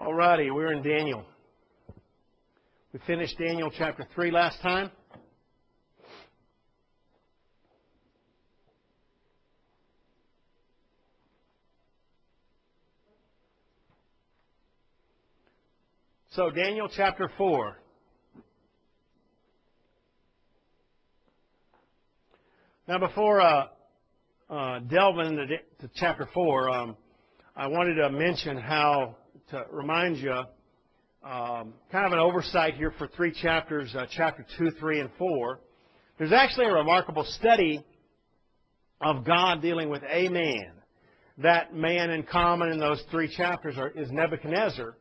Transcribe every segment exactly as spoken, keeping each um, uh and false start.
Alrighty, we're in Daniel. We finished Daniel chapter three last time. So Daniel chapter four. Now before uh, uh, delving into to chapter four, um, I wanted to mention how, to remind you, um, kind of an oversight here for three chapters, uh, chapter two, three, and four. There's actually a remarkable study of God dealing with a man. That man in common in those three chapters are, is Nebuchadnezzar.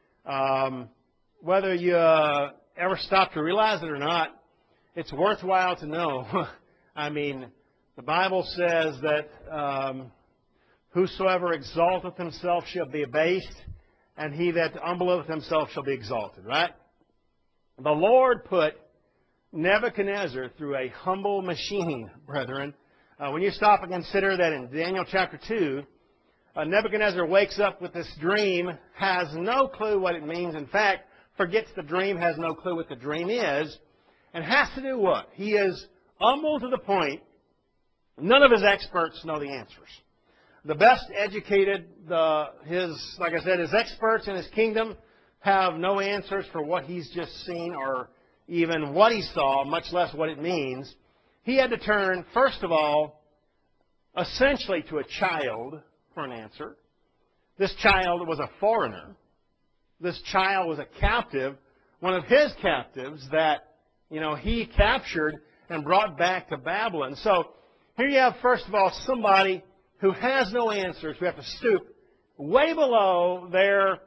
Um, whether you uh, ever stop to realize it or not, it's worthwhile to know. I mean, the Bible says that um, whosoever exalteth himself shall be abased, and he that humbleth himself shall be exalted, right? The Lord put Nebuchadnezzar through a humble machine, brethren. Uh, when you stop and consider that in Daniel chapter two, uh, Nebuchadnezzar wakes up with this dream, has no clue what it means. In fact, forgets the dream, has no clue what the dream is, and has to do what? He is humble to the point none of his experts know the answers. The best educated, the, his, like I said, his experts in his kingdom have no answers for what he's just seen or even what he saw, much less what it means. He had to turn, first of all, essentially to a child for an answer. This child was a foreigner. This child was a captive, one of his captives that, you know, he captured and brought back to Babylon. So here you have, first of all, somebody who has no answers, who have to stoop way below their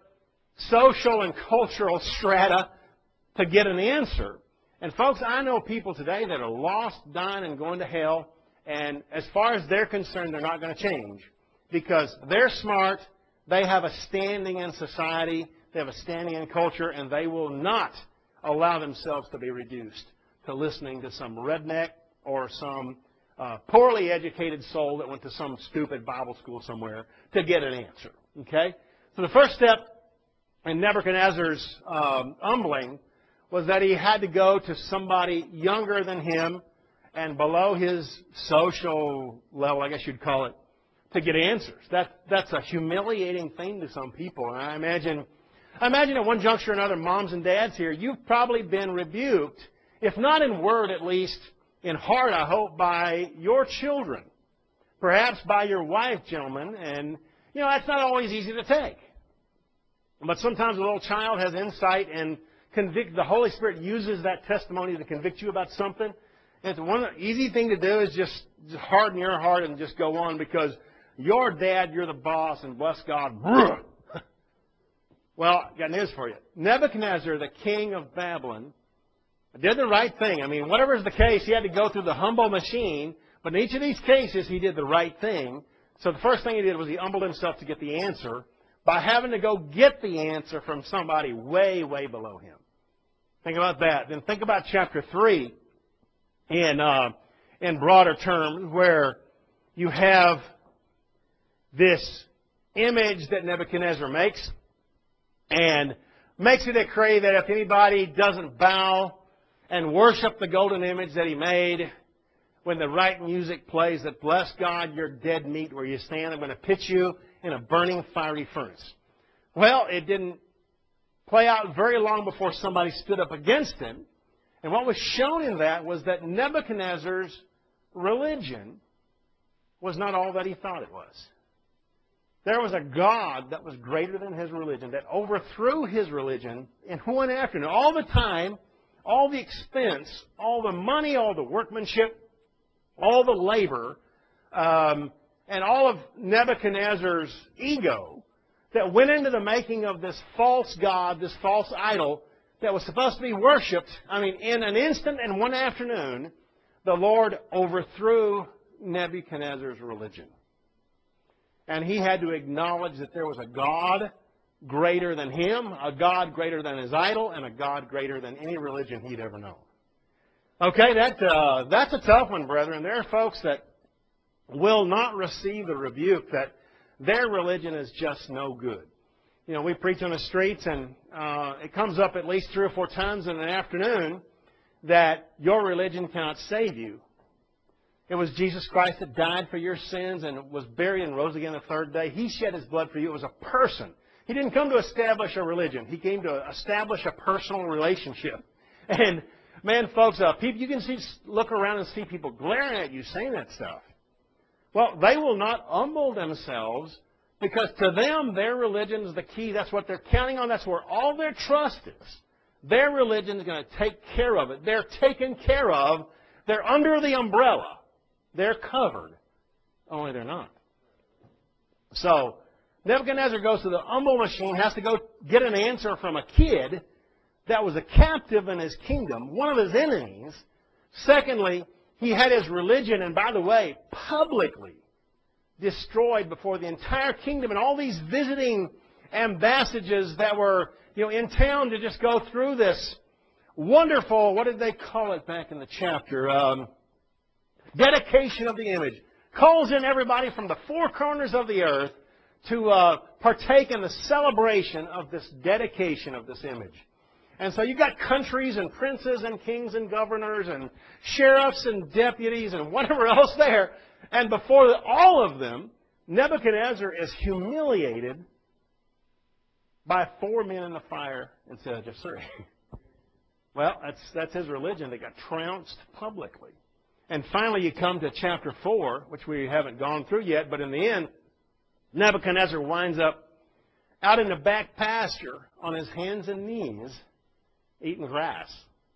social and cultural strata to get an answer. And folks, I know people today that are lost, dying, and going to hell, and as far as they're concerned, they're not going to change because they're smart, they have a standing in society, they have a standing in culture, and they will not allow themselves to be reduced to listening to some redneck or some Uh, poorly educated soul that went to some stupid Bible school somewhere to get an answer. Okay? So the first step in Nebuchadnezzar's um, humbling was that he had to go to somebody younger than him and below his social level, I guess you'd call it, to get answers. That, that's a humiliating thing to some people. And I imagine, I imagine at one juncture or another, moms and dads here, you've probably been rebuked, if not in word at least, in heart, I hope, by your children, perhaps by your wife, gentlemen, and, you know, that's not always easy to take. But sometimes a little child has insight and convict. The Holy Spirit uses that testimony to convict you about something. And it's one easy thing to do is just, just harden your heart and just go on because your dad, you're the boss, and bless God. Well, got news for you. Nebuchadnezzar, the king of Babylon, did the right thing. I mean, whatever is the case, he had to go through the humble machine. But in each of these cases, he did the right thing. So the first thing he did was he humbled himself to get the answer by having to go get the answer from somebody way, way below him. Think about that. Then think about chapter three in, uh, in broader terms where you have this image that Nebuchadnezzar makes and makes a decree that if anybody doesn't bow and worship the golden image that he made, when the right music plays, that bless God, you're dead meat where you stand. I'm going to pitch you in a burning fiery furnace. Well, it didn't play out very long before somebody stood up against him. And what was shown in that was that Nebuchadnezzar's religion was not all that he thought it was. There was a God that was greater than his religion, that overthrew his religion in one afternoon. All the time, all the expense, all the money, all the workmanship, all the labor, um, and all of Nebuchadnezzar's ego that went into the making of this false god, this false idol that was supposed to be worshipped. I mean, in an instant and one afternoon, the Lord overthrew Nebuchadnezzar's religion. And he had to acknowledge that there was a God greater than him, a God greater than his idol, and a God greater than any religion he'd ever known. Okay, that, uh, that's a tough one, brethren. There are folks that will not receive the rebuke that their religion is just no good. you know, we preach on the streets, and uh, it comes up at least three or four times in an afternoon that your religion cannot save you. It was Jesus Christ that died for your sins and was buried and rose again the third day. He shed His blood for you. It was a person. He didn't come to establish a religion. He came to establish a personal relationship. And, man, folks, uh, people, you can see, look around and see people glaring at you saying that stuff. Well, they will not humble themselves because to them, their religion is the key. That's what they're counting on. That's where all their trust is. Their religion is going to take care of it. They're taken care of. They're under the umbrella. They're covered. Only they're not. So, Nebuchadnezzar goes to the humble machine, has to go get an answer from a kid that was a captive in his kingdom, one of his enemies. Secondly, he had his religion, and by the way, publicly destroyed before the entire kingdom and all these visiting ambassadors that were, you know, in town to just go through this wonderful, what did they call it back in the chapter? Um, dedication of the image. Calls in everybody from the four corners of the earth to uh, partake in the celebration of this dedication of this image. And so you've got countries and princes and kings and governors and sheriffs and deputies and whatever else there. And before all of them, Nebuchadnezzar is humiliated by four men in the fire instead of just three. Well, that's, that's his religion. They got trounced publicly. And finally you come to chapter four, which we haven't gone through yet, but in the end, Nebuchadnezzar winds up out in the back pasture on his hands and knees eating grass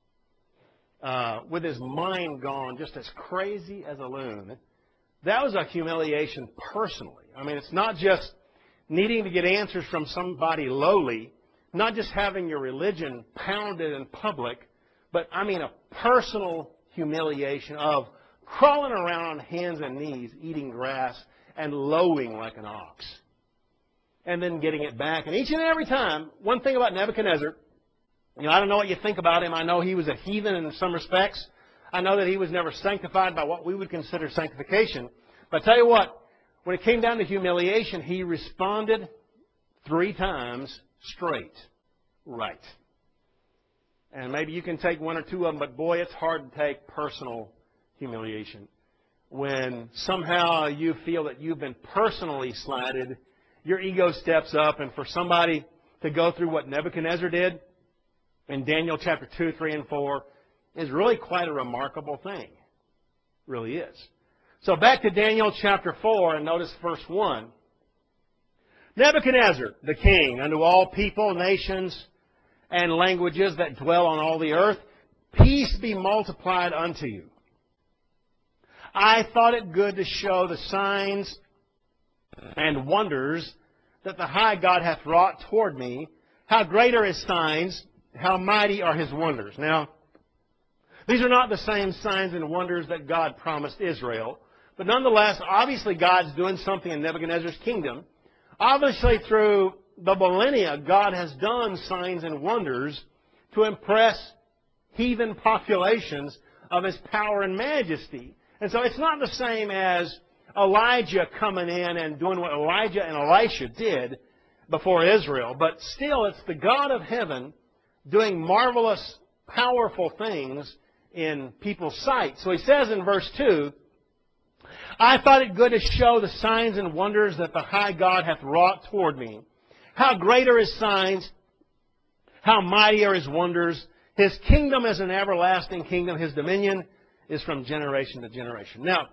uh, with his mind gone just as crazy as a loon. That was a humiliation personally. I mean, it's not just needing to get answers from somebody lowly, not just having your religion pounded in public, but I mean a personal humiliation of crawling around on hands and knees, eating grass, and lowing like an ox. And then getting it back. And each and every time, one thing about Nebuchadnezzar, you know, I don't know what you think about him. I know he was a heathen in some respects. I know that he was never sanctified by what we would consider sanctification. But I tell you what, when it came down to humiliation, he responded three times straight. Right. And maybe you can take one or two of them, but boy, it's hard to take personal humiliation. When somehow you feel that you've been personally slighted, your ego steps up, and for somebody to go through what Nebuchadnezzar did in Daniel chapter two, three, and four is really quite a remarkable thing. It really is. So back to Daniel chapter four, and notice verse one. Nebuchadnezzar, the king, unto all people, nations, and languages that dwell on all the earth, peace be multiplied unto you. I thought it good to show the signs and wonders that the high God hath wrought toward me. How great are His signs, how mighty are His wonders. Now, these are not the same signs and wonders that God promised Israel. But nonetheless, obviously God's doing something in Nebuchadnezzar's kingdom. Obviously through the millennia, God has done signs and wonders to impress heathen populations of His power and majesty. And so it's not the same as Elijah coming in and doing what Elijah and Elisha did before Israel. But still, it's the God of heaven doing marvelous, powerful things in people's sight. So he says in verse two, I thought it good to show the signs and wonders that the high God hath wrought toward me. How great are His signs, how mighty are His wonders. His kingdom is an everlasting kingdom. His dominion is from generation to generation. Now,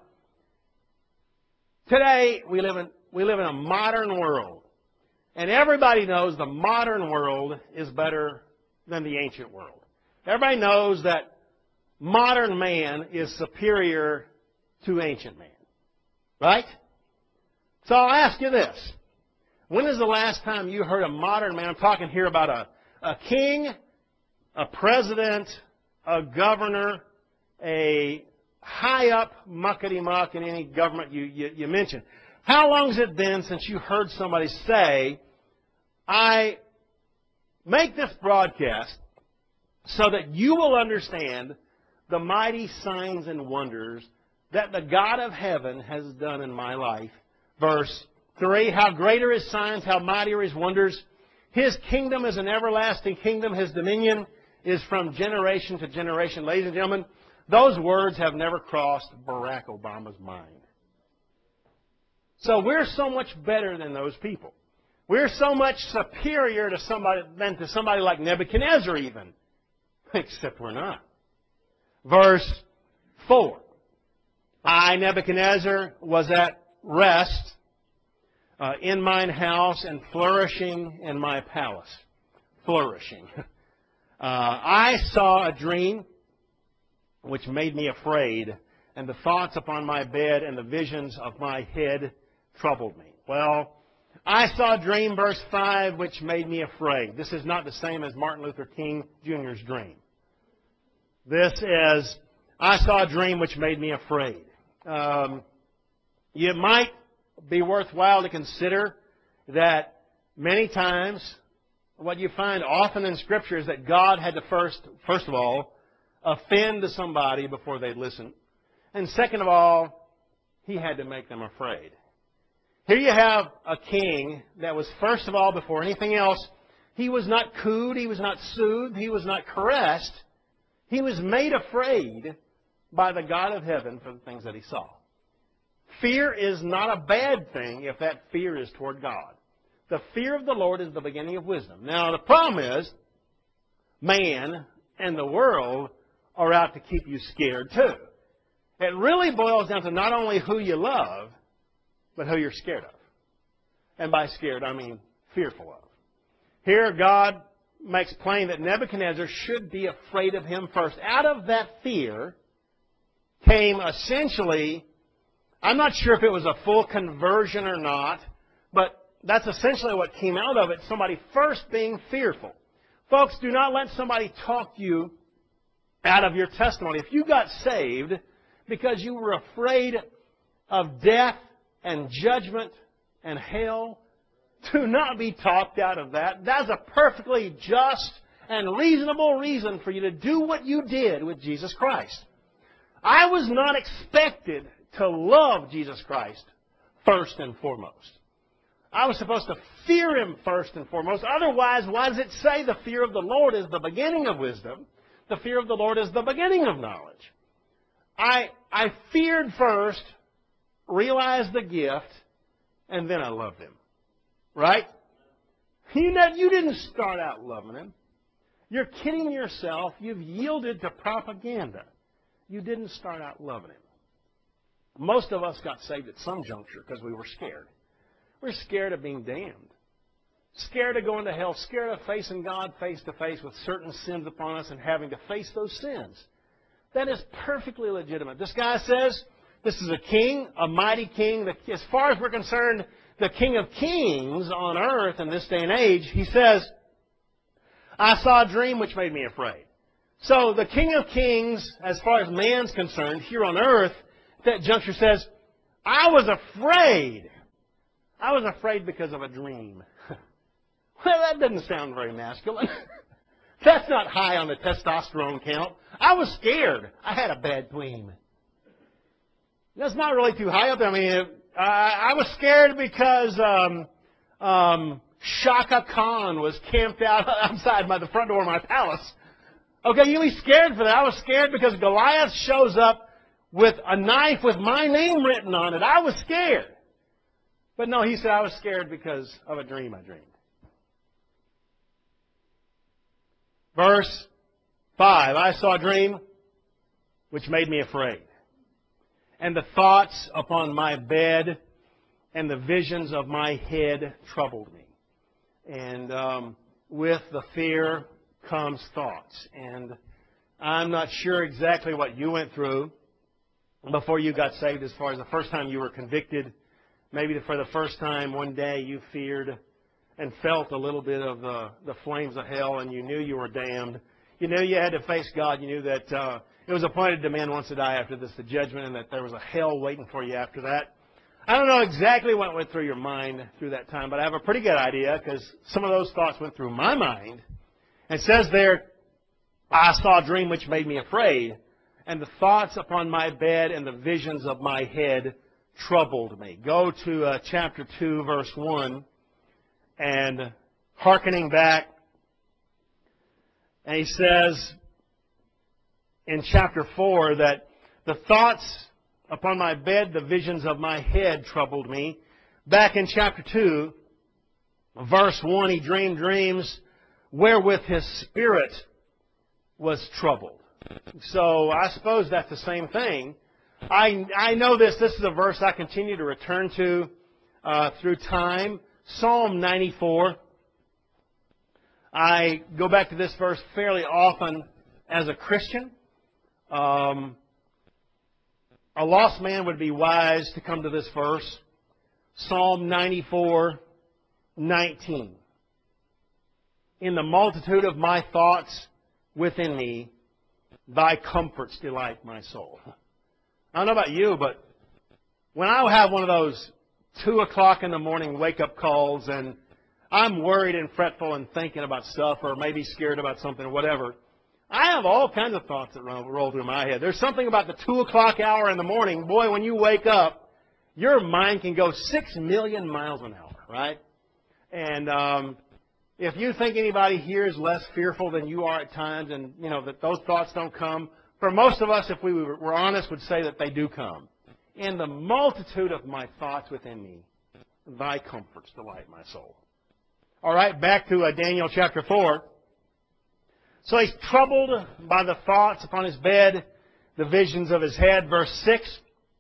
today we live in, we live in a modern world. And everybody knows the modern world is better than the ancient world. Everybody knows that modern man is superior to ancient man. Right? So I'll ask you this. When is the last time you heard a modern man, I'm talking here about a, a king, a president, a governor, a high-up muckety-muck in any government you, you, you mention. How long has it been since you heard somebody say, I make this broadcast so that you will understand the mighty signs and wonders that the God of heaven has done in my life. Verse three, how great are His signs, how mighty are His wonders. His kingdom is an everlasting kingdom. His dominion is from generation to generation. Ladies and gentlemen, those words have never crossed Barack Obama's mind. So we're so much better than those people. We're so much superior to somebody than to somebody like Nebuchadnezzar even. Except we're not. Verse four. I, Nebuchadnezzar, was at rest uh, in mine house and flourishing in my palace. Flourishing. Uh, I saw a dream which made me afraid, and the thoughts upon my bed and the visions of my head troubled me. Well, I saw a dream, verse five, which made me afraid. This is not the same as Martin Luther King Junior's dream. This is, I saw a dream which made me afraid. Um, it might be worthwhile to consider that many times what you find often in Scripture is that God had to first, first of all, offend to somebody before they'd listen. And second of all, He had to make them afraid. Here you have a king that was, first of all, before anything else, he was not cooed, he was not soothed, he was not caressed. He was made afraid by the God of heaven for the things that he saw. Fear is not a bad thing if that fear is toward God. The fear of the Lord is the beginning of wisdom. Now, the problem is, man and the world are out to keep you scared too. It really boils down to not only who you love, but who you're scared of. And by scared, I mean fearful of. Here, God makes plain that Nebuchadnezzar should be afraid of him first. Out of that fear came essentially, I'm not sure if it was a full conversion or not, but that's essentially what came out of it, somebody first being fearful. Folks, do not let somebody talk you out of your testimony. If you got saved because you were afraid of death and judgment and hell, do not be talked out of that. That's a perfectly just and reasonable reason for you to do what you did with Jesus Christ. I was not expected to love Jesus Christ first and foremost. I was supposed to fear Him first and foremost. Otherwise, why does it say the fear of the Lord is the beginning of wisdom? The fear of the Lord is the beginning of knowledge. I, I feared first, realized the gift, and then I loved Him. Right? You know, you didn't start out loving Him. You're kidding yourself. You've yielded to propaganda. You didn't start out loving Him. Most of us got saved at some juncture because we were scared. We're scared of being damned. Scared of going to hell. Scared of facing God face to face with certain sins upon us and having to face those sins. That is perfectly legitimate. This guy says this is a king, a mighty king. As far as we're concerned, the King of Kings on earth in this day and age, he says, I saw a dream which made me afraid. So the King of Kings, as far as man's concerned, here on earth, that juncture says, I was afraid. I was afraid because of a dream. Well, that doesn't sound very masculine. That's not high on the testosterone count. I was scared. I had a bad dream. That's not really too high up there. I mean, it, I, I was scared because um, um, Shaka Khan was camped out outside by the front door of my palace. Okay, you be scared for that. I was scared because Goliath shows up with a knife with my name written on it. I was scared. But no, he said I was scared because of a dream I dreamed. Verse five, I saw a dream which made me afraid. And the thoughts upon my bed and the visions of my head troubled me. And um, with the fear comes thoughts. And I'm not sure exactly what you went through before you got saved as far as the first time you were convicted. Maybe for the first time one day you feared and felt a little bit of the, the flames of hell and you knew you were damned. You knew you had to face God. You knew that uh, it was appointed to man once to die after this, the judgment, and that there was a hell waiting for you after that. I don't know exactly what went through your mind through that time, but I have a pretty good idea because some of those thoughts went through my mind. It says there, I saw a dream which made me afraid, and the thoughts upon my bed and the visions of my head troubled me. Go to uh, chapter two, verse one, and hearkening back. And he says in chapter four that the thoughts upon my bed, the visions of my head troubled me. Back in chapter two, verse one, he dreamed dreams wherewith his spirit was troubled. So I suppose that's the same thing. I, I know this. This is a verse I continue to return to uh, through time. Psalm ninety-four. I go back to this verse fairly often as a Christian. Um, a lost man would be wise to come to this verse. Psalm ninety-four, nineteen. In the multitude of my thoughts within me, thy comforts delight my soul. I don't know about you, but when I have one of those two o'clock in the morning wake-up calls and I'm worried and fretful and thinking about stuff or maybe scared about something or whatever, I have all kinds of thoughts that roll, roll through my head. There's something about the two o'clock hour in the morning. Boy, when you wake up, your mind can go six million miles an hour, right? And um, if you think anybody here is less fearful than you are at times and, you know, that those thoughts don't come, for most of us, if we were honest, would say that they do come. In the multitude of my thoughts within me, thy comforts delight my soul. All right, back to uh, Daniel chapter four. So he's troubled by the thoughts upon his bed, the visions of his head. Verse six.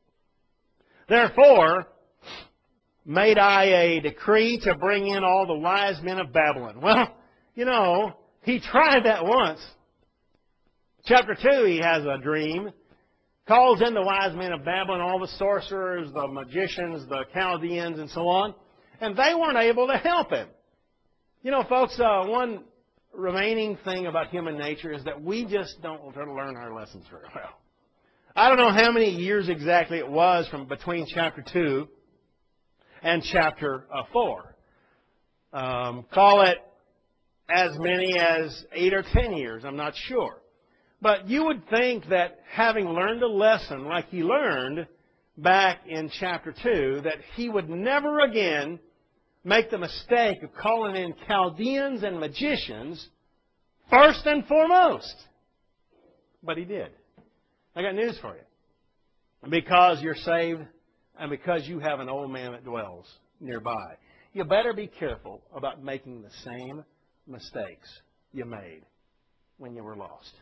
Therefore, made I a decree to bring in all the wise men of Babylon. Well, you know, he tried that once. Chapter two, he has a dream. Calls in the wise men of Babylon, all the sorcerers, the magicians, the Chaldeans, and so on. And they weren't able to help him. You know, folks, uh, one remaining thing about human nature is that we just don't learn our lessons very well. I don't know how many years exactly it was from between chapter two and chapter uh, four. Um, call it as many as eight or ten years. I'm not sure. But you would think that having learned a lesson like he learned back in chapter two, that he would never again make the mistake of calling in Chaldeans and magicians first and foremost. But he did. I got news for you. Because you're saved and because you have an old man that dwells nearby, you better be careful about making the same mistakes you made when you were lost.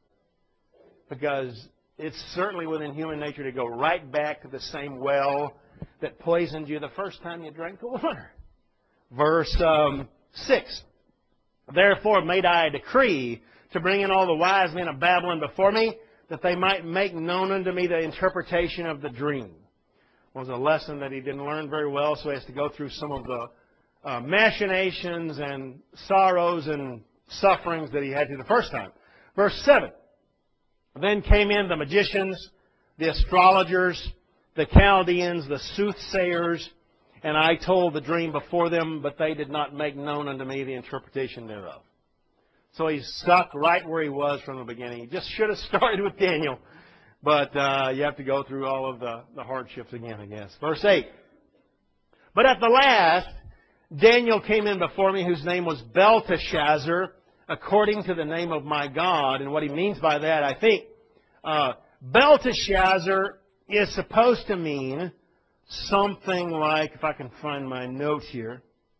Because it's certainly within human nature to go right back to the same well that poisoned you the first time you drank the water. Verse um, six. Therefore made I a decree to bring in all the wise men of Babylon before me, that they might make known unto me the interpretation of the dream. It was a lesson that he didn't learn very well, so he has to go through some of the uh, machinations and sorrows and sufferings that he had to the first time. Verse seven. Then came in the magicians, the astrologers, the Chaldeans, the soothsayers, and I told the dream before them, but they did not make known unto me the interpretation thereof. So he's stuck right where he was from the beginning. He just should have started with Daniel, but uh, you have to go through all of the, the hardships again, I guess. Verse eight. But at the last, Daniel came in before me, whose name was Belteshazzar, according to the name of my God. And what he means by that, I think, uh, Belteshazzar is supposed to mean something like, if I can find my note here,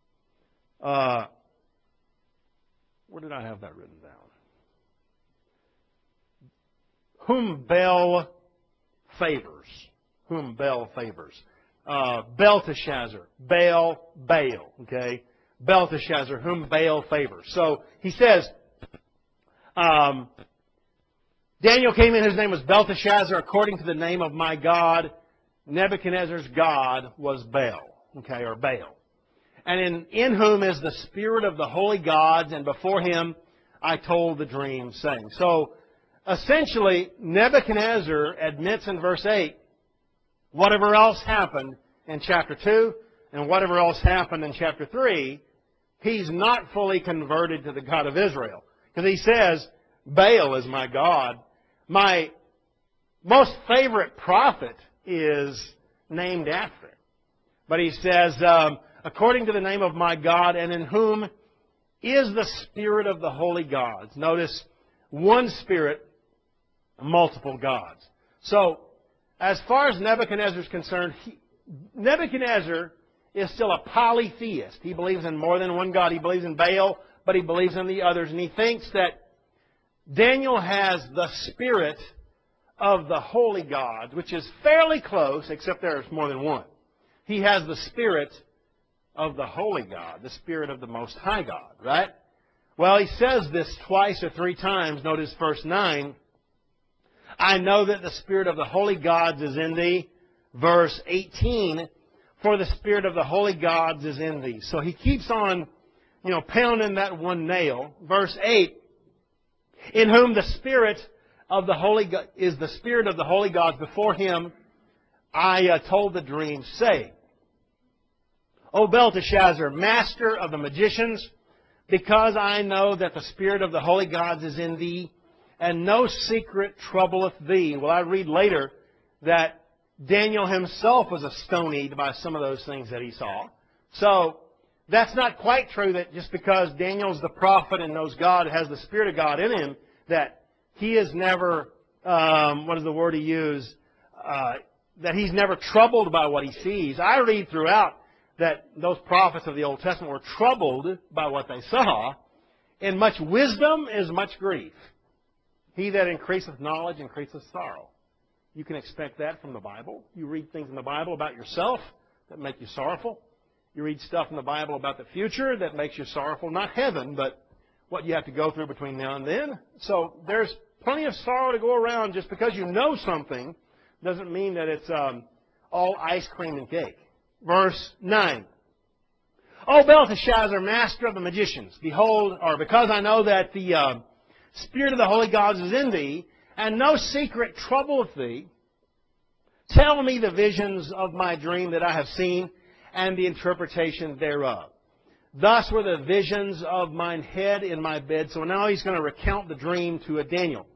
uh, where did I have that written down? Whom Bel favors. Whom Bel favors. Uh, Belteshazzar. Baal, Baal. Okay? Belteshazzar, whom Baal favors. So he says, um, Daniel came in, his name was Belteshazzar, according to the name of my God. Nebuchadnezzar's God was Baal, okay, or Baal. And in, in whom is the spirit of the holy gods, and before him I told the dream, saying. So, essentially, Nebuchadnezzar admits in verse eight, whatever else happened in chapter two, and whatever else happened in chapter three, he's not fully converted to the God of Israel. Because he says, Baal is my God. My most favorite prophet is named after him. But he says, um, according to the name of my God, and in whom is the Spirit of the holy gods. Notice, one Spirit, multiple gods. So, as far as Nebuchadnezzar is concerned, he, Nebuchadnezzar is still a polytheist. He believes in more than one God. He believes in Baal, but he believes in the others. And he thinks that Daniel has the Spirit of the holy gods, which is fairly close, except there's more than one. He has the Spirit of the holy God, the Spirit of the Most High God, right? Well, he says this twice or three times. Notice verse nine. I know that the Spirit of the holy gods is in thee. Verse eighteen. For the Spirit of the holy gods is in thee. So he keeps on, you know, pounding that one nail. Verse eight. In whom the Spirit of the holy God is the Spirit of the holy gods. Before him I uh, told the dream, saying, O Belteshazzar, master of the magicians, because I know that the Spirit of the holy gods is in thee, and no secret troubleth thee. Well, I read later that Daniel himself was astonied by some of those things that he saw. So, that's not quite true that just because Daniel's the prophet and knows God, has the Spirit of God in him, that he is never, um, what is the word he used, uh, that he's never troubled by what he sees. I read throughout that those prophets of the Old Testament were troubled by what they saw. In much wisdom is much grief. He that increaseth knowledge increaseth sorrow. You can expect that from the Bible. You read things in the Bible about yourself that make you sorrowful. You read stuff in the Bible about the future that makes you sorrowful. Not heaven, but what you have to go through between now and then. So there's plenty of sorrow to go around. Just because you know something doesn't mean that it's um, all ice cream and cake. Verse nine. O Belteshazzar, master of the magicians, behold, or because I know that the uh, Spirit of the holy gods is in thee, and no secret troubleth thee, tell me the visions of my dream that I have seen, and the interpretation thereof. Thus were the visions of mine head in my bed. So now he's going to recount the dream to a Daniel.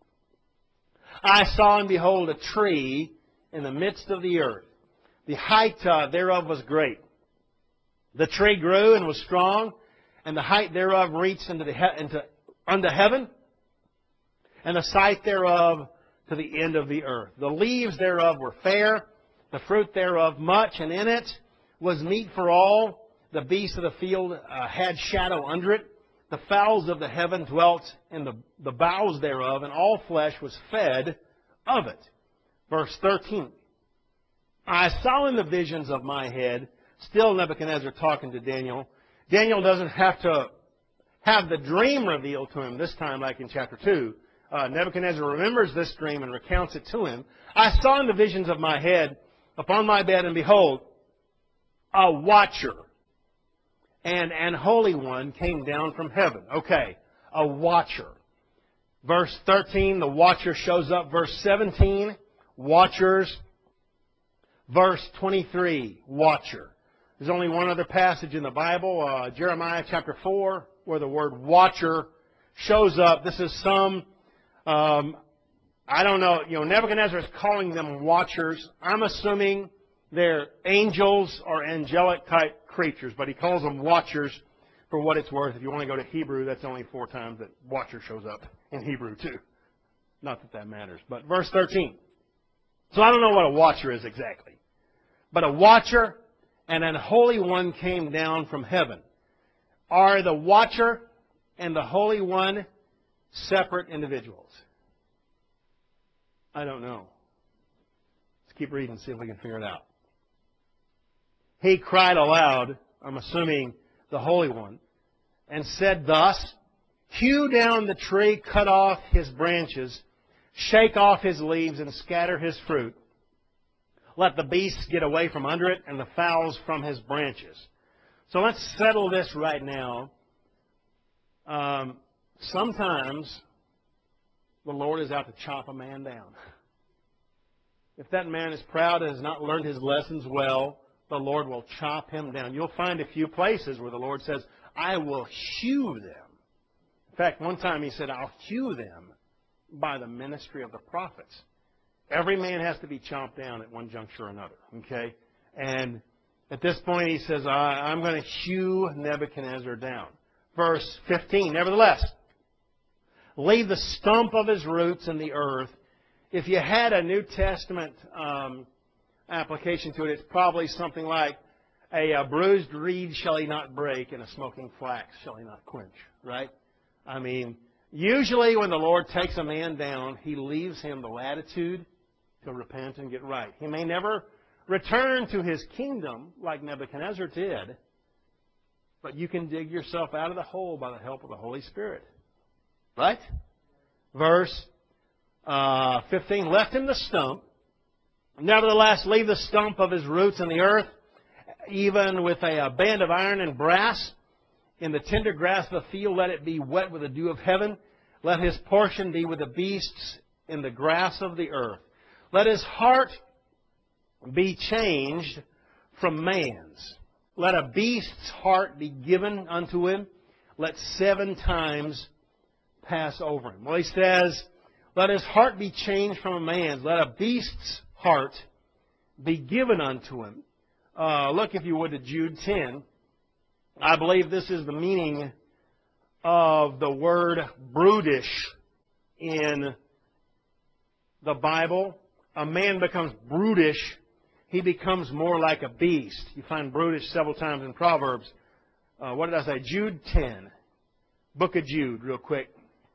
I saw and behold a tree in the midst of the earth. The height uh, thereof was great. The tree grew and was strong, and the height thereof reached into the he- into, unto heaven, and the sight thereof to the end of the earth. The leaves thereof were fair, the fruit thereof much, and in it was meat for all. The beasts of the field uh, had shadow under it. The fowls of the heaven dwelt in the, the boughs thereof, and all flesh was fed of it. Verse thirteen. I saw in the visions of my head, still Nebuchadnezzar talking to Daniel. Daniel doesn't have to have the dream revealed to him this time like in chapter two. Uh, Nebuchadnezzar remembers this dream and recounts it to him. I saw in the visions of my head upon my bed, and behold, a watcher and an holy one came down from heaven. Okay, a watcher. Verse thirteen, the watcher shows up. Verse seventeen, watchers. Verse twenty-three, watcher. There's only one other passage in the Bible, uh, Jeremiah chapter four, where the word watcher shows up. This is some, um, I don't know, you know, Nebuchadnezzar is calling them watchers. I'm assuming they're angels or angelic type creatures, but he calls them watchers for what it's worth. If you want to go to Hebrew, that's only four times that watcher shows up in Hebrew too. Not that that matters. But verse thirteen. So I don't know what a watcher is exactly. But a watcher and an holy one came down from heaven. Are the watcher and the holy one separate individuals? I don't know. Let's keep reading and see if we can figure it out. He cried aloud, I'm assuming the Holy One, and said thus, hew down the tree, cut off his branches, shake off his leaves, and scatter his fruit. Let the beasts get away from under it, and the fowls from his branches. So let's settle this right now. Um, sometimes the Lord is out to chop a man down. If that man is proud and has not learned his lessons well, the Lord will chop him down. You'll find a few places where the Lord says, I will hew them. In fact, one time he said, I'll hew them by the ministry of the prophets. Every man has to be chopped down at one juncture or another. Okay? And at this point he says, I, I'm going to hew Nebuchadnezzar down. verse fifteen. Nevertheless, leave the stump of his roots in the earth. If you had a New Testament um, application to it, it's probably something like, a, a bruised reed shall he not break, and a smoking flax shall he not quench. Right? I mean, usually when the Lord takes a man down, He leaves him the latitude to repent and get right. He may never return to his kingdom like Nebuchadnezzar did, but you can dig yourself out of the hole by the help of the Holy Spirit. Right? Verse uh, fifteen, left him the stump. Nevertheless, leave the stump of his roots in the earth, even with a, a band of iron and brass. In the tender grass of the field, let it be wet with the dew of heaven. Let his portion be with the beasts in the grass of the earth. Let his heart be changed from man's. Let a beast's heart be given unto him. Let seven times pass over him. Well, he says, let his heart be changed from a man's. Let a beast's heart be given unto him. Uh, look, if you would, to Jude ten. I believe this is the meaning of the word brutish in the Bible. A man becomes brutish. He becomes more like a beast. You find brutish several times in Proverbs. Uh, what did I say? Jude ten. Book of Jude, real quick.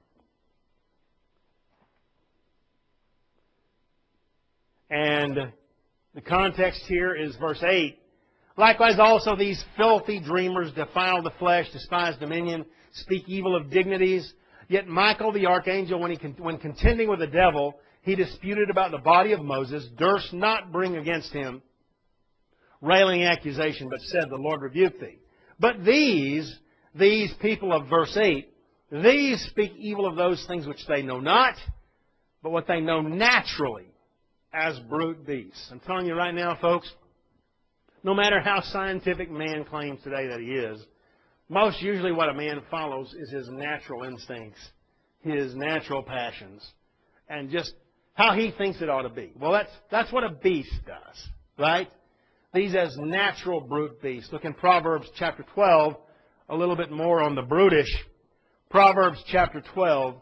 And the context here is verse eight. Likewise also these filthy dreamers defile the flesh, despise dominion, speak evil of dignities. Yet Michael the archangel, when, he, when contending with the devil, he disputed about the body of Moses, durst not bring against him railing accusation, but said, the Lord rebuke thee. But these, these people of verse eight, these speak evil of those things which they know not, but what they know naturally as brute beasts. I'm telling you right now, folks, no matter how scientific man claims today that he is, most usually what a man follows is his natural instincts, his natural passions, and just how he thinks it ought to be. Well, that's, that's what a beast does, right? These as natural brute beasts. Look in Proverbs chapter twelve, a little bit more on the brutish. Proverbs chapter twelve.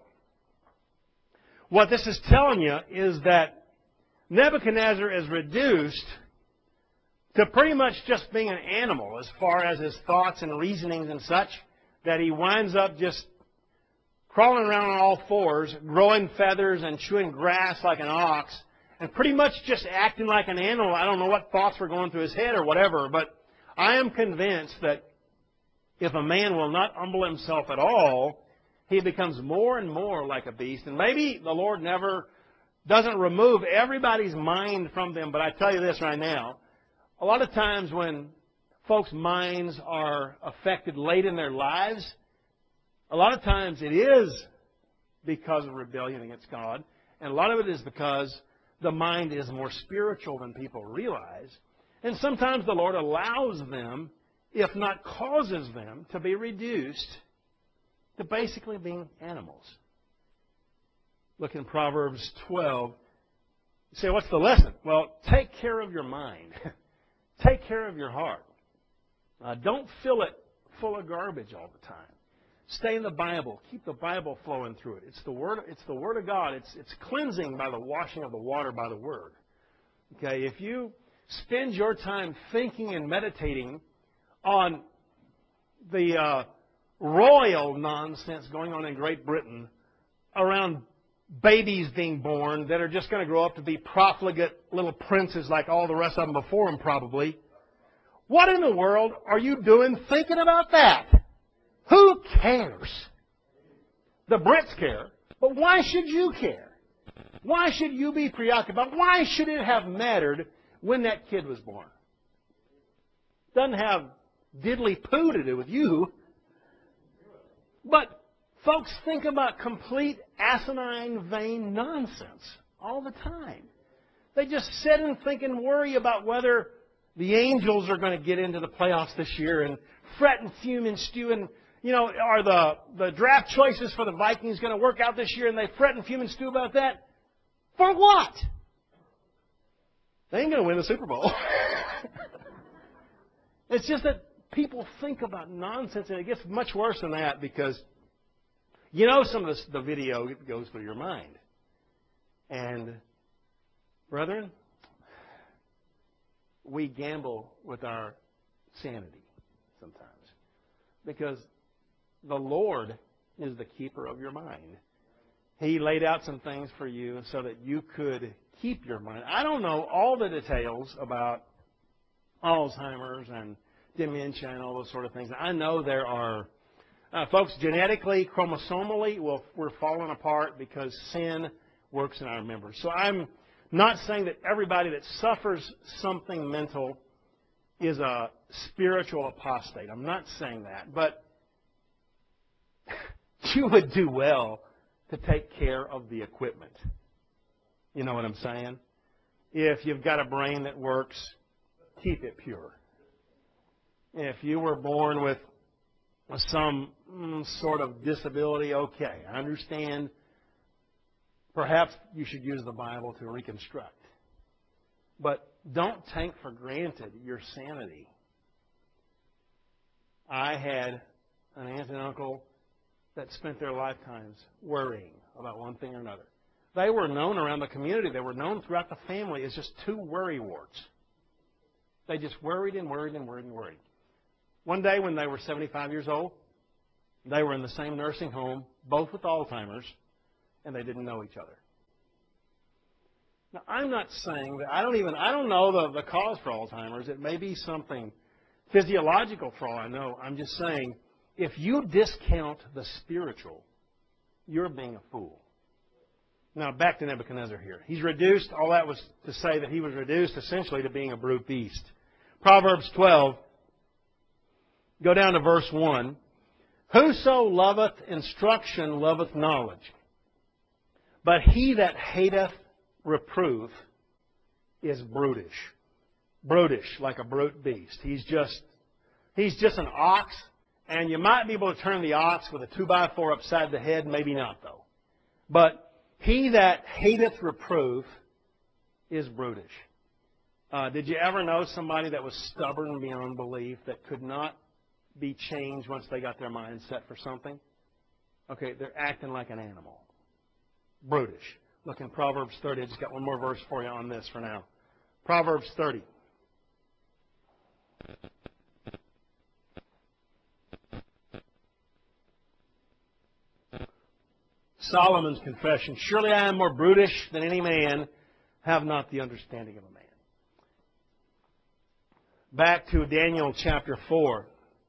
What this is telling you is that Nebuchadnezzar is reduced to pretty much just being an animal as far as his thoughts and reasonings and such, that he winds up just crawling around on all fours, growing feathers and chewing grass like an ox, and pretty much just acting like an animal. I don't know what thoughts were going through his head or whatever, but I am convinced that if a man will not humble himself at all, he becomes more and more like a beast. And maybe the Lord never doesn't remove everybody's mind from them, but I tell you this right now, a lot of times when folks' minds are affected late in their lives, a lot of times it is because of rebellion against God, and a lot of it is because the mind is more spiritual than people realize. And sometimes the Lord allows them, if not causes them, to be reduced to basically being animals. Look in Proverbs twelve. You say, what's the lesson? Well, take care of your mind. Take care of your heart. Uh, don't fill it full of garbage all the time. Stay in the Bible. Keep the Bible flowing through it. It's the Word, it's the Word of God. It's, it's cleansing by the washing of the water by the Word. Okay, if you spend your time thinking and meditating on the uh, royal nonsense going on in Great Britain around babies being born that are just going to grow up to be profligate little princes like all the rest of them before them probably. What in the world are you doing thinking about that? Who cares? The Brits care, but why should you care? Why should you be preoccupied? Why should it have mattered when that kid was born? Doesn't have diddly poo to do with you. But folks think about complete asinine, vain nonsense all the time. They just sit and think and worry about whether the Angels are going to get into the playoffs this year and fret and fume and stew and, you know, are the, the draft choices for the Vikings going to work out this year, and they fret and fume and stew about that? For what? They ain't going to win the Super Bowl. It's just that people think about nonsense, and it gets much worse than that because you know some of the, the video goes through your mind. And, brethren, we gamble with our sanity sometimes because the Lord is the keeper of your mind. He laid out some things for you so that you could keep your mind. I don't know all the details about Alzheimer's and dementia and all those sort of things. I know there are uh, folks genetically, chromosomally, well, we're falling apart because sin works in our members. So I'm not saying that everybody that suffers something mental is a spiritual apostate. I'm not saying that. But you would do well to take care of the equipment. You know what I'm saying? If you've got a brain that works, keep it pure. If you were born with some mm, sort of disability, okay, I understand. Perhaps you should use the Bible to reconstruct. But don't take for granted your sanity. I had an aunt and uncle that spent their lifetimes worrying about one thing or another. They were known around the community. They were known throughout the family as just two worry warts. They just worried and worried and worried and worried. One day when they were seventy-five years old, they were in the same nursing home, both with Alzheimer's, and they didn't know each other. Now, I'm not saying that, I don't even, I don't know the, the cause for Alzheimer's. It may be something physiological for all I know. I'm just saying, if you discount the spiritual, you're being a fool. Now, back to Nebuchadnezzar here. He's reduced, all that was to say that he was reduced essentially to being a brute beast. Proverbs twelve, go down to verse one. Whoso loveth instruction loveth knowledge, but he that hateth reproof is brutish. Brutish, like a brute beast. He's just, he's just an ox, and you might be able to turn the ox with a two by four upside the head, maybe not though. But he that hateth reproof is brutish. Uh, did you ever know somebody that was stubborn beyond belief, that could not be changed once they got their mind set for something? Okay, they're acting like an animal. Brutish. Look in Proverbs thirty. I just got one more verse for you on this for now. Proverbs thirty. Solomon's confession. Surely I am more brutish than any man, have not the understanding of a man. Back to Daniel chapter four.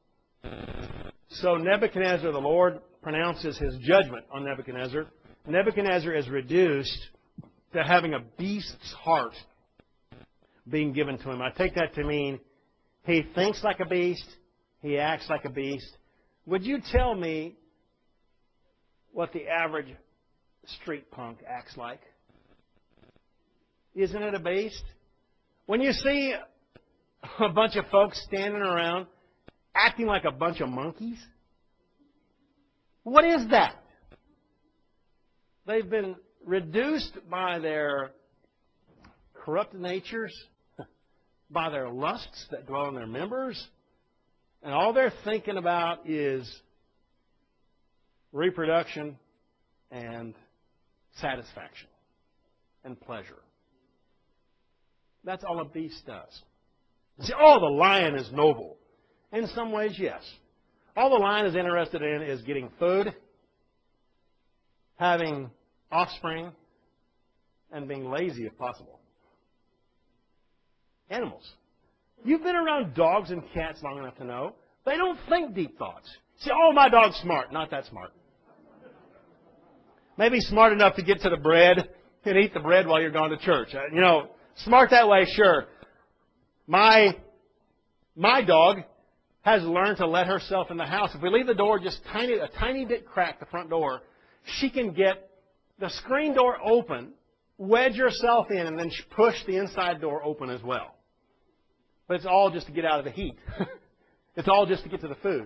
So Nebuchadnezzar, the Lord pronounces his judgment on Nebuchadnezzar. Nebuchadnezzar is reduced to having a beast's heart being given to him. I take that to mean he thinks like a beast, he acts like a beast. Would you tell me what the average street punk acts like? Isn't it a beast? When you see a bunch of folks standing around acting like a bunch of monkeys, what is that? They've been reduced by their corrupt natures, by their lusts that dwell in their members, and all they're thinking about is reproduction and satisfaction and pleasure. That's all a beast does. You say, oh, the lion is noble. In some ways, yes. All the lion is interested in is getting food, having offspring, and being lazy if possible. Animals. You've been around dogs and cats long enough to know they don't think deep thoughts. Say, oh, my dog's smart. Not that smart. Maybe smart enough to get to the bread and eat the bread while you're going to church. You know, smart that way, sure. My, my dog has learned to let herself in the house. If we leave the door just tiny, a tiny bit cracked, the front door, she can get the screen door open, wedge herself in, and then push the inside door open as well. But it's all just to get out of the heat. It's all just to get to the food.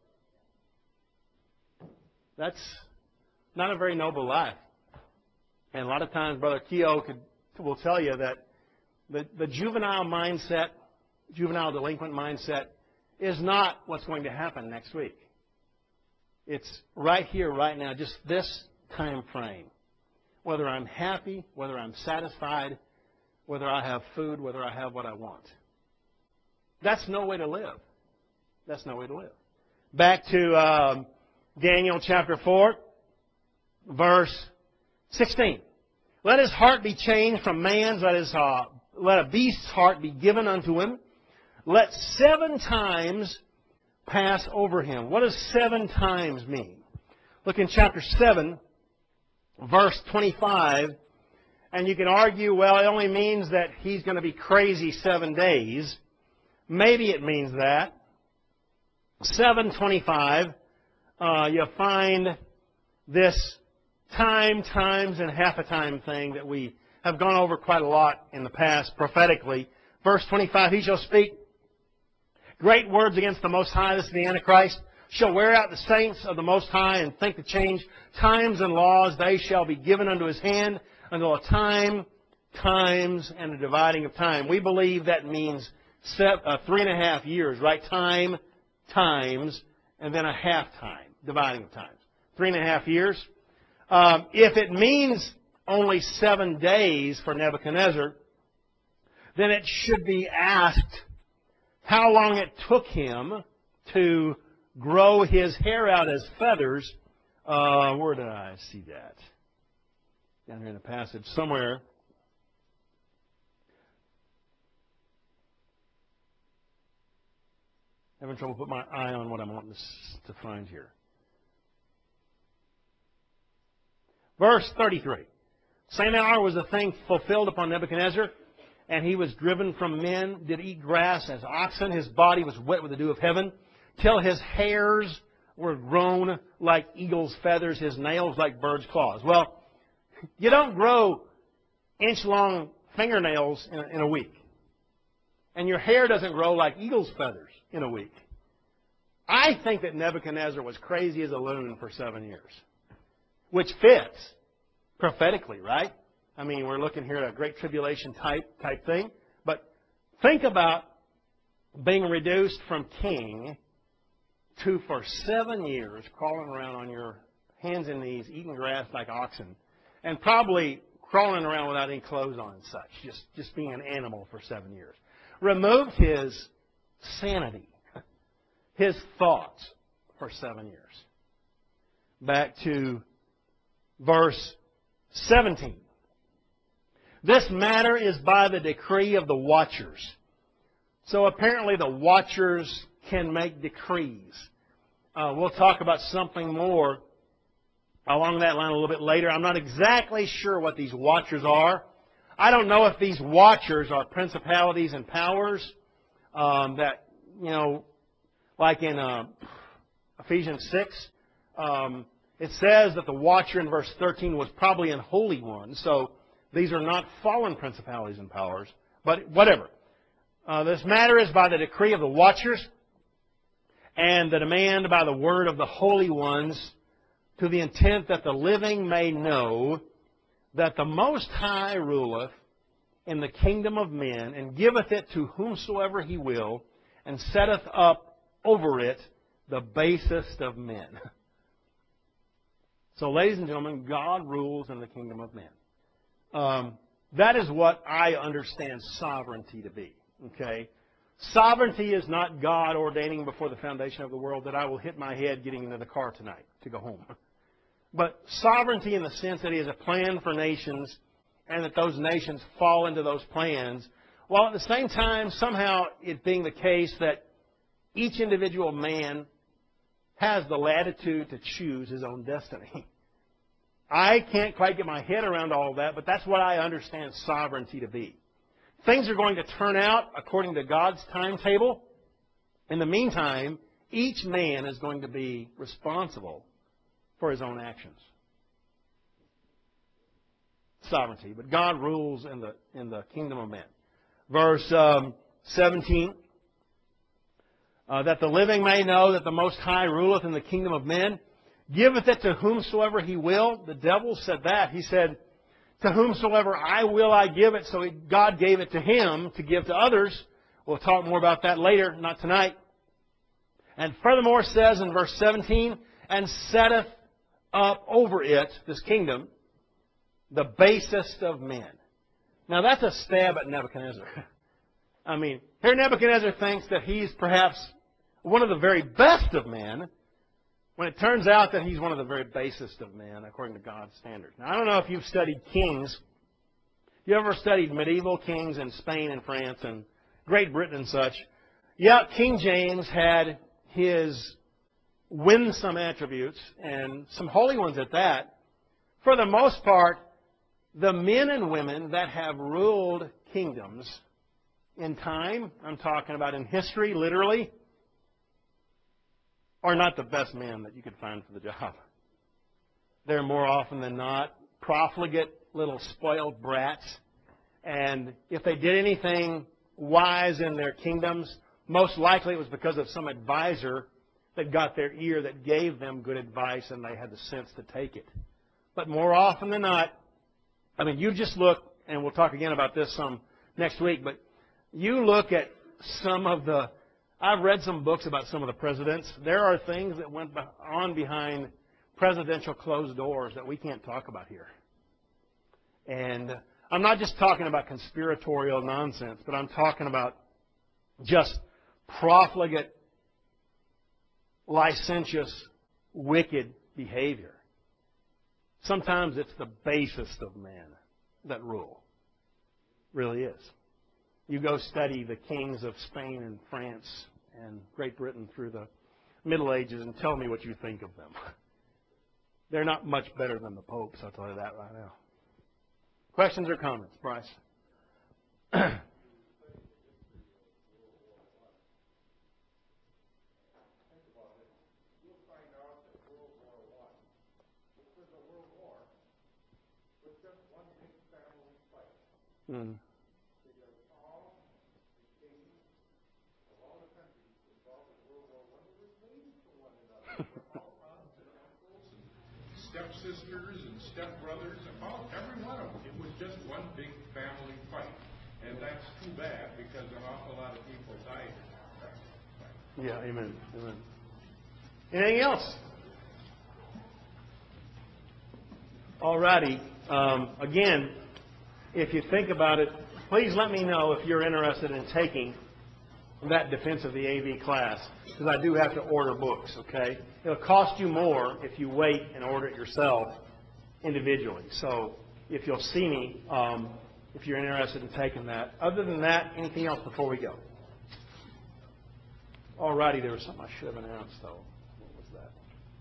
That's not a very noble life. And a lot of times, Brother Keogh could, will tell you that the, the juvenile mindset, juvenile delinquent mindset, is not what's going to happen next week. It's right here, right now, just this time frame. Whether I'm happy, whether I'm satisfied, whether I have food, whether I have what I want. That's no way to live. That's no way to live. Back to um, Daniel chapter four, verse sixteen. Let his heart be changed from man's, let his uh, let a beast's heart be given unto him. Let seven times pass over him. What does seven times mean? Look in chapter seven, verse twenty-five, and you can argue, well, it only means that he's going to be crazy seven days. Maybe it means that. seven twenty-five, uh, you find this time, times, and half a time thing that we have gone over quite a lot in the past prophetically. Verse twenty-five, he shall speak great words against the Most High, this is the Antichrist, shall wear out the saints of the Most High, and think to change times and laws. They shall be given unto his hand until a time, times, and a dividing of time. We believe that means seven, uh, three and a half years, right? Time, times, and then a half time, dividing of times. Three and a half years. Um, if it means only seven days for Nebuchadnezzar, then it should be asked how long it took him to grow his hair out as feathers. Uh, where did I see that? Down here in the passage somewhere. Having trouble putting my eye on what I'm wanting to find here. Verse thirty-three. Same hour was the thing fulfilled upon Nebuchadnezzar, and he was driven from men, did eat grass as oxen. His body was wet with the dew of heaven, till his hairs were grown like eagle's feathers, his nails like bird's claws. Well, you don't grow inch-long fingernails in a, in a week. And your hair doesn't grow like eagle's feathers in a week. I think that Nebuchadnezzar was crazy as a loon for seven years. Which fits prophetically, right? I mean, we're looking here at a great tribulation type type thing. But think about being reduced from king to, for seven years, crawling around on your hands and knees, eating grass like oxen, and probably crawling around without any clothes on and such, just, just being an animal for seven years. Removed his sanity, his thoughts for seven years. Back to verse seventeen. This matter is by the decree of the watchers. So apparently the watchers can make decrees. Uh, we'll talk about something more along that line a little bit later. I'm not exactly sure what these watchers are. I don't know if these watchers are principalities and powers um, that, you know, like in uh, Ephesians six, um, it says that the watcher in verse thirteen was probably an holy one. So these are not fallen principalities and powers, but whatever. Uh, this matter is by the decree of the watchers and the demand by the word of the holy ones, to the intent that the living may know that the Most High ruleth in the kingdom of men, and giveth it to whomsoever he will, and setteth up over it the basest of men. So, ladies and gentlemen, God rules in the kingdom of men. Um, that is what I understand sovereignty to be. Okay? Sovereignty is not God ordaining before the foundation of the world that I will hit my head getting into the car tonight to go home. But sovereignty in the sense that He has a plan for nations and that those nations fall into those plans, while at the same time somehow it being the case that each individual man has the latitude to choose his own destiny. I can't quite get my head around all of that, but that's what I understand sovereignty to be. Things are going to turn out according to God's timetable. In the meantime, each man is going to be responsible for his own actions. Sovereignty. But God rules in the in the kingdom of men. Verse um, seventeen. Uh, that the living may know that the Most High ruleth in the kingdom of men, giveth it to whomsoever He will. The devil said that. He said, to whomsoever I will, I give it. So God gave it to him to give to others. We'll talk more about that later, not tonight. And furthermore says in verse seventeen, and setteth up over it, this kingdom, the basest of men. Now that's a stab at Nebuchadnezzar. I mean, here Nebuchadnezzar thinks that he's perhaps one of the very best of men, when it turns out that he's one of the very basest of men, according to God's standards. Now, I don't know if you've studied kings. You ever studied medieval kings in Spain and France and Great Britain and such? Yeah, King James had his winsome attributes, and some holy ones at that. For the most part, the men and women that have ruled kingdoms in time, I'm talking about in history, literally, are not the best men that you could find for the job. They're more often than not profligate little spoiled brats. And if they did anything wise in their kingdoms, most likely it was because of some advisor that got their ear that gave them good advice and they had the sense to take it. But more often than not, I mean, you just look, and we'll talk again about this some next week, but you look at some of the, I've read some books about some of the presidents. There are things that went on behind presidential closed doors that we can't talk about here. And I'm not just talking about conspiratorial nonsense, but I'm talking about just profligate, licentious, wicked behavior. Sometimes it's the basest of men that rule. Really is. You go study the kings of Spain and France and Great Britain through the Middle Ages and tell me what you think of them. They're not much better than the popes, I'll tell you that right now. Questions or comments, Bryce? Mm. Stepsisters and stepbrothers, about every one of them. It was just one big family fight. And that's too bad because an awful lot of people died. Yeah, amen. Amen. Anything else? All righty. Um, again, if you think about it, please let me know if you're interested in taking that Defense of the A V class, because I do have to order books, okay? It'll cost you more if you wait and order it yourself individually. So if you'll see me, um, if you're interested in taking that. Other than that, anything else before we go? All righty, there was something I should have announced, though. What was that?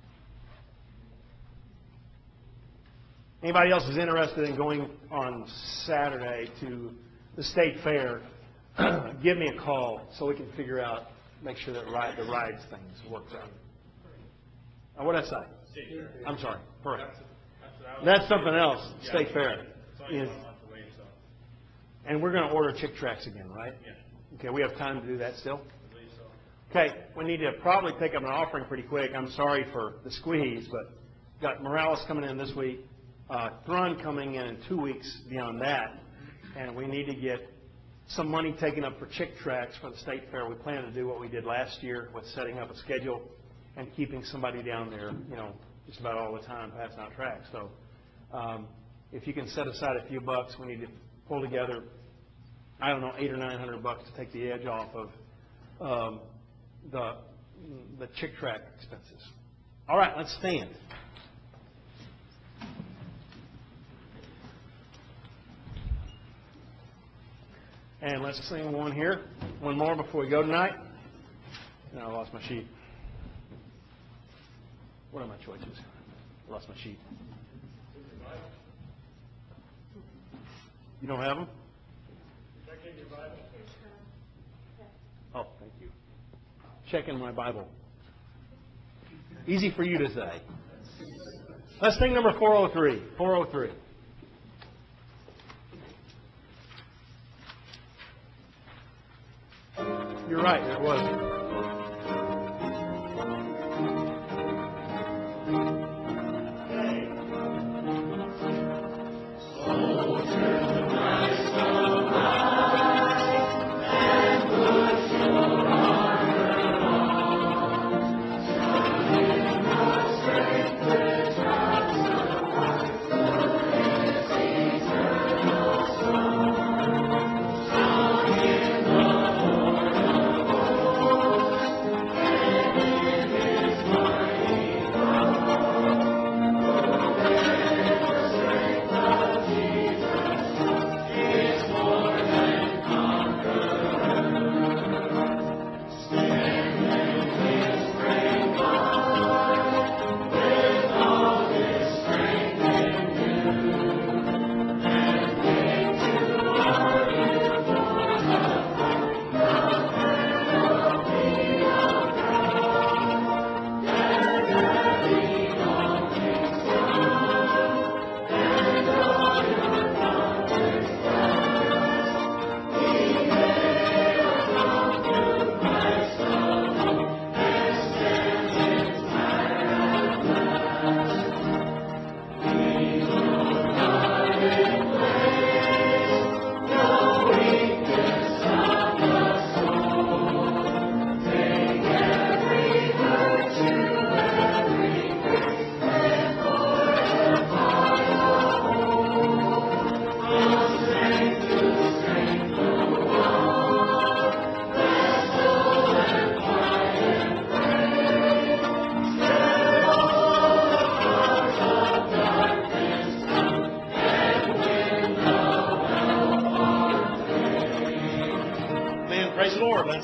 Anybody else is interested in going on Saturday to the State Fair, give me a call so we can figure out, make sure that ride, the rides things works out. Uh, what did I say? I'm sorry. Correct. That's something else. State Fair. Is, and we're going to order Chick Tracks again, right? Okay, we have time to do that still? Okay, we need to probably take up an offering pretty quick. I'm sorry for the squeeze, but got Morales coming in this week, uh, Thrun coming in in two weeks beyond that, and we need to get some money taken up for Chick Tracks for the State Fair. We plan to do what we did last year with setting up a schedule and keeping somebody down there, you know, just about all the time passing out tracks. So um, if you can set aside a few bucks, we need to pull together, I don't know, eight or nine hundred bucks to take the edge off of um, the the Chick Track expenses. All right, let's stand. And let's sing one here. One more before we go tonight. No, I lost my sheet. What are my choices? I lost my sheet. You don't have them? Check in your Bible. Oh, thank you. Check in my Bible. Easy for you to say. Let's sing number four oh three. four oh three. You're right, it was.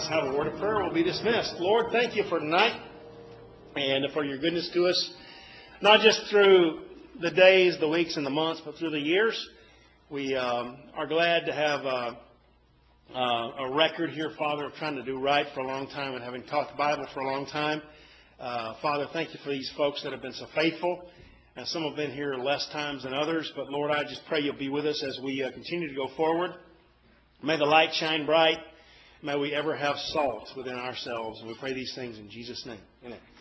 let's have a word of prayer. We'll be dismissed. Lord, thank you for tonight and for your goodness to us, not just through the days, the weeks, and the months, but through the years. We um, are glad to have uh, uh, a record here, Father, of trying to do right for a long time and having taught the Bible for a long time. Uh, Father, thank you for these folks that have been so faithful. And some have been here less times than others. But, Lord, I just pray you'll be with us as we uh, continue to go forward. May the light shine bright. May we ever have salt within ourselves. And we pray these things in Jesus' name. Amen.